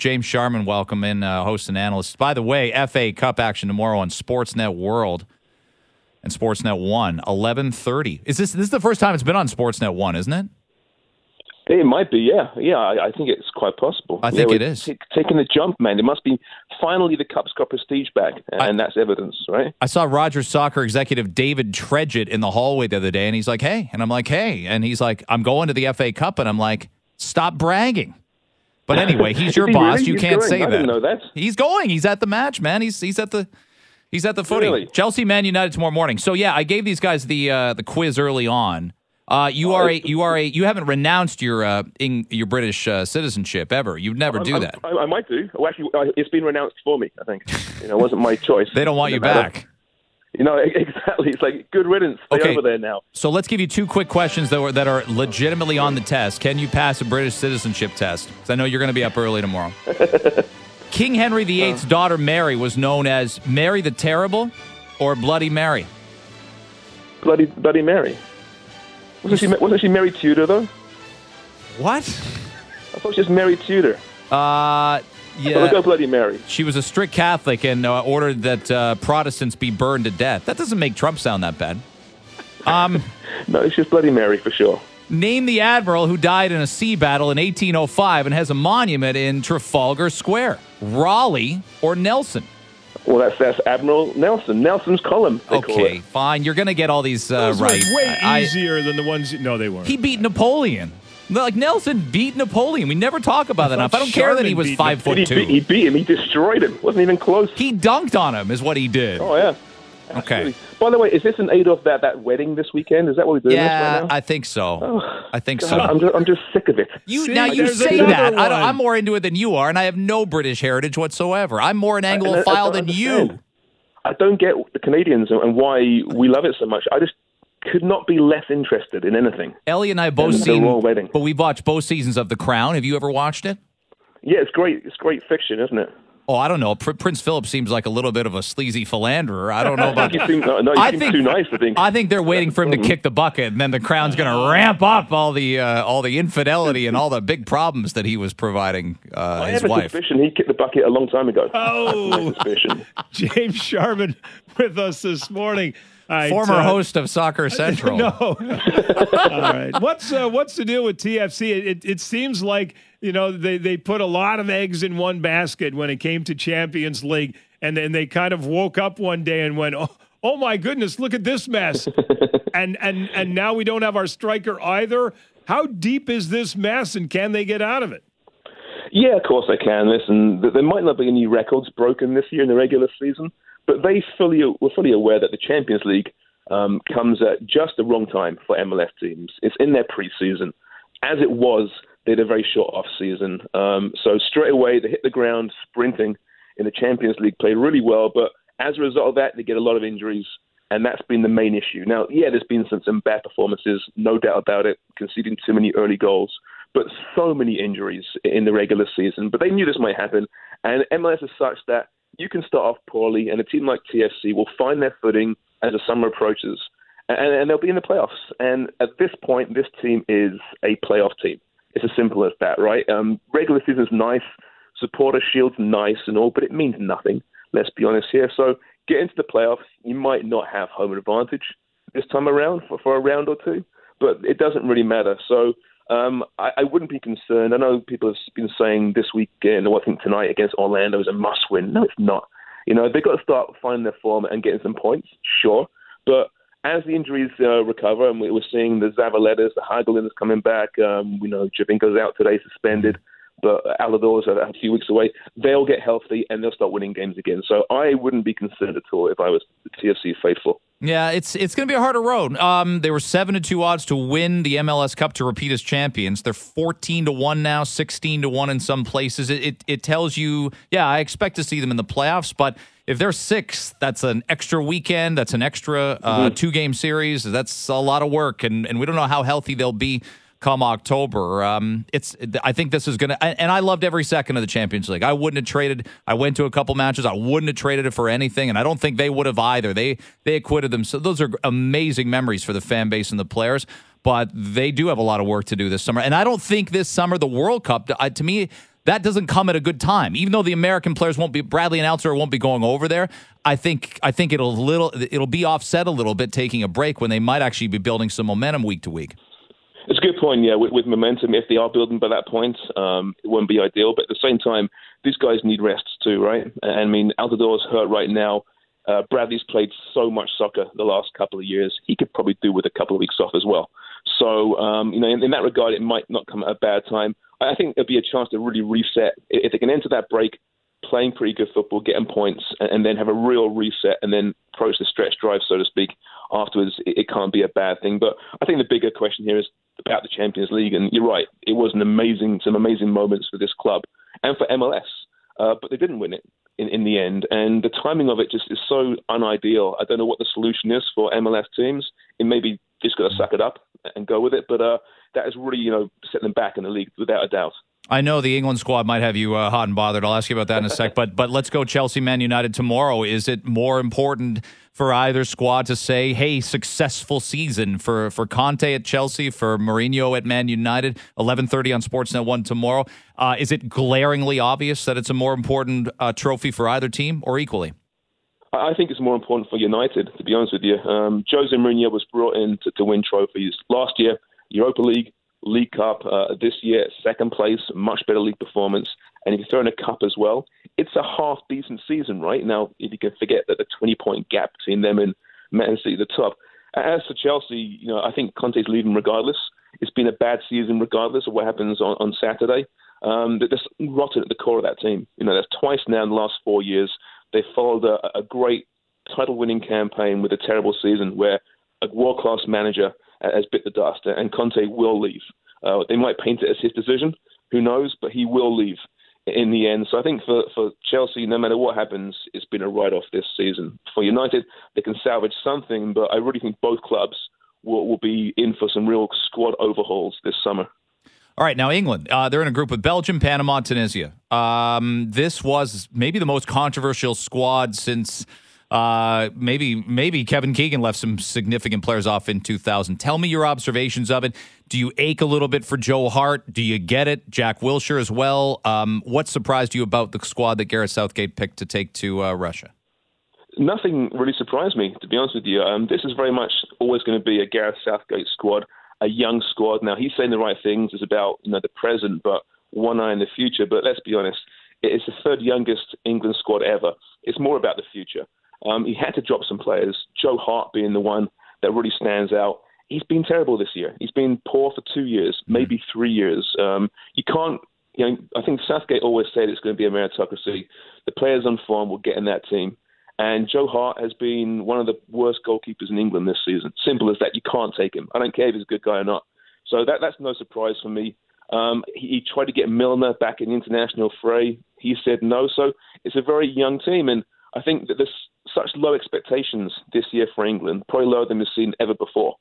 James Sharman, welcome in, host and analyst. By the way, FA Cup action tomorrow on Sportsnet World and Sportsnet 1, 11:30. This is the first time it's been on Sportsnet 1, isn't it? It might be, yeah. Yeah, I think it's quite possible. I think it is. Taking the jump, man. It must be finally the Cup's got prestige back, and that's evidence, right? I saw Rogers Soccer executive David Tredgett in the hallway the other day, and he's like, hey. And I'm like, hey. And he's like, I'm going to the FA Cup. And I'm like, stop bragging. But anyway, he's your boss. Really? You He's can't going? say I didn't know that. He's going. He's at the match, man. He's at the footy. Really? Chelsea Man United tomorrow morning. So yeah, I gave these guys the quiz early on. You haven't renounced your British citizenship ever. You'd never do that. I might do. Well, actually, it's been renounced for me, I think. It wasn't my choice. They don't want you back. Exactly. It's like, good riddance. Stay over there now. So let's give you two quick questions that are legitimately on the test. Can you pass a British citizenship test? Because I know you're going to be up early tomorrow. King Henry VIII's daughter Mary was known as Mary the Terrible or Bloody Mary? Bloody Mary. Wasn't she Mary Tudor, though? What? I thought she was Mary Tudor. Yeah. Let's go Bloody Mary. She was a strict Catholic and ordered that Protestants be burned to death. That doesn't make Trump sound that bad. No, she's Bloody Mary for sure. Name the admiral who died in a sea battle in 1805 and has a monument in Trafalgar Square. Raleigh or Nelson? Well, that's Admiral Nelson. Nelson's column. Okay, fine. You're going to get all these right. Way easier than the ones. No, they weren't. He beat Napoleon. Like, Nelson beat Napoleon. We never talk about that enough. I don't care that he was 5'2". He beat him. He destroyed him. Wasn't even close. He dunked on him is what he did. Oh, yeah. Okay. Absolutely. By the way, is this an aid of that wedding this weekend? Is that what we're doing this right now? I think so. Oh, I think God, so. I'm just sick of it. You say that. I'm more into it than you are, and I have no British heritage whatsoever. I'm more an Anglophile than you. I don't get the Canadians and why we love it so much. I just could not be less interested in anything. Ellie and I both seen, but we've watched both seasons of The Crown. Have you ever watched it? Yeah, it's great. It's great fiction, isn't it? Oh, I don't know. Prince Philip seems like a little bit of a sleazy philanderer. I don't know about. You seem too nice. I think they're waiting for him to kick the bucket, and then the Crown's going to ramp up all the infidelity and all the big problems that he was providing his wife. I have a suspicion he kicked the bucket a long time ago. Oh, James Sharman with us this morning. Former host of Soccer Central. No. All right. What's the deal with TFC? It seems like, they put a lot of eggs in one basket when it came to Champions League, and then they kind of woke up one day and went, oh my goodness, look at this mess. and now we don't have our striker either. How deep is this mess, and can they get out of it? Yeah, of course they can. Listen, there might not be any records broken this year in the regular season, but they were fully aware that the Champions League comes at just the wrong time for MLS teams. It's in their preseason. As it was, they had a very short off-season. So straight away, they hit the ground sprinting in the Champions League, played really well, but as a result of that, they get a lot of injuries, and that's been the main issue. Now, yeah, there's been some bad performances, no doubt about it, conceding too many early goals, but so many injuries in the regular season. But they knew this might happen, and MLS is such that you can start off poorly, and a team like TFC will find their footing as the summer approaches, and they'll be in the playoffs. And at this point, this team is a playoff team. It's as simple as that, right? Regular season's nice, supporter shield's nice and all, but it means nothing, let's be honest here. So get into the playoffs, you might not have home advantage this time around for a round or two, but it doesn't really matter. So I wouldn't be concerned. I know people have been saying this weekend, or I think tonight against Orlando is a must-win. No, it's not. They've got to start finding their form and getting some points, sure. But as the injuries recover, and we're seeing the Zavalettas, the Hagelins coming back, Javinko's out today, suspended, but Alador's a few weeks away, they'll get healthy and they'll start winning games again. So I wouldn't be concerned at all if I was the TFC faithful. Yeah, it's going to be a harder road. They were 7-2 odds to win the MLS Cup to repeat as champions. They're 14-1 now, 16-1 in some places. It tells you, yeah, I expect to see them in the playoffs, but if they're sixth, that's an extra weekend, that's an extra 2-game series. That's a lot of work, and we don't know how healthy they'll be come October. I think this is going to, and I loved every second of the Champions League. I wouldn't have traded. I went to a couple matches. I wouldn't have traded it for anything, and I don't think they would have either. They acquitted them. So those are amazing memories for the fan base and the players, but they do have a lot of work to do this summer. And I don't think this summer, the World Cup, to me, that doesn't come at a good time. Even though the American players Bradley and Alter won't be going over there, I think it'll be offset a little bit taking a break when they might actually be building some momentum week to week. It's a good point, yeah. With momentum, if they are building by that point, it won't be ideal. But at the same time, these guys need rests too, right? I mean, Altidor's hurt right now. Bradley's played so much soccer the last couple of years. He could probably do with a couple of weeks off as well. So, in that regard, it might not come at a bad time. I think there'll be a chance to really reset. If they can enter that break playing pretty good football, getting points, and then have a real reset and then approach the stretch drive, so to speak, afterwards, it can't be a bad thing. But I think the bigger question here is about the Champions League. And you're right, it was some amazing moments for this club and for MLS. But they didn't win it in the end. And the timing of it just is so unideal. I don't know what the solution is for MLS teams. It maybe just got to suck it up and go with it. But that has really, set them back in the league without a doubt. I know the England squad might have you hot and bothered. I'll ask you about that in a sec. But let's go Chelsea, Man United tomorrow. Is it more important for either squad to say, hey, successful season for Conte at Chelsea, for Mourinho at Man United, 11:30 on Sportsnet 1 tomorrow? Is it glaringly obvious that it's a more important trophy for either team or equally? I think it's more important for United, to be honest with you. Jose Mourinho was brought in to win trophies. Last year, Europa League, League Cup, this year, second place, much better league performance. And if you throw in a cup as well, it's a half-decent season, right? Now, if you can forget that the 20-point gap between them and Man City, the top. As for Chelsea, I think Conte's leaving regardless. It's been a bad season regardless of what happens on Saturday. There's rotten at the core of that team. That's twice now in the last 4 years. They followed a great title-winning campaign with a terrible season where a world-class manager has bit the dust, and Conte will leave. They might paint it as his decision, who knows, but he will leave in the end. So I think for Chelsea, no matter what happens, it's been a write-off this season. For United, they can salvage something, but I really think both clubs will be in for some real squad overhauls this summer. All right, now England, they're in a group with Belgium, Panama, Tunisia. This was maybe the most controversial squad since maybe Kevin Keegan left some significant players off in 2000. Tell me your observations of it. Do you ache a little bit for Joe Hart? Do you get it? Jack Wilshere as well. What surprised you about the squad that Gareth Southgate picked to take to Russia? Nothing really surprised me, to be honest with you. This is very much always going to be a Gareth Southgate squad, a young squad. Now, he's saying the right things. It's about the present, but one eye in the future. But let's be honest, it's the third youngest England squad ever. It's more about the future. He had to drop some players, Joe Hart being the one that really stands out. He's been terrible this year. He's been poor for 2 years, maybe 3 years. You can't, I think Southgate always said it's going to be a meritocracy. The players on form will get in that team. And Joe Hart has been one of the worst goalkeepers in England this season. Simple as that. You can't take him. I don't care if he's a good guy or not. So that's no surprise for me. He tried to get Milner back in the international fray. He said no. So it's a very young team. And I think that there's such low expectations this year for England, probably lower than we've seen ever before.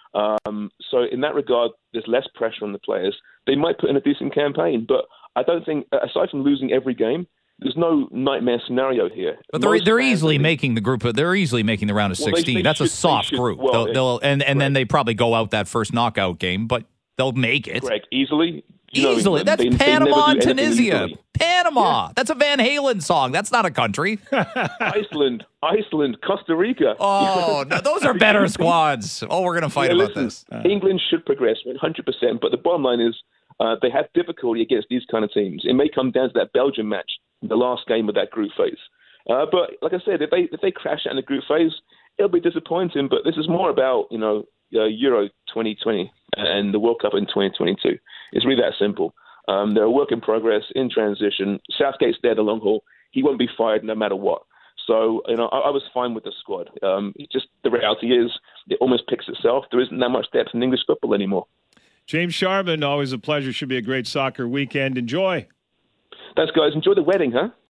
So in that regard, there's less pressure on the players. They might put in a decent campaign, but I don't think, aside from losing every game, there's no nightmare scenario here. But they're easily making the group. They're easily making the round of 16. That's a soft group. Well, then they probably go out that first knockout game, but they'll make it. Correct. Easily. Easily. That's Panama and Tunisia. Panama. Yeah. That's a Van Halen song. That's not a country. Iceland, Costa Rica. Oh, no, those are better squads. Oh, we're going to fight about this. England should progress 100%, but the bottom line is they have difficulty against these kind of teams. It may come down to that Belgium match, the last game of that group phase. But like I said, if they crash out in the group phase, it'll be disappointing. But this is more about Euro 2020 and the World Cup in 2022. It's really that simple. They're a work in progress, in transition. Southgate's there the long haul. He won't be fired no matter what. So, I was fine with the squad. Just the reality is it almost picks itself. There isn't that much depth in English football anymore. James Sharman, always a pleasure. Should be a great soccer weekend. Enjoy. Thanks, guys. Enjoy the wedding, huh?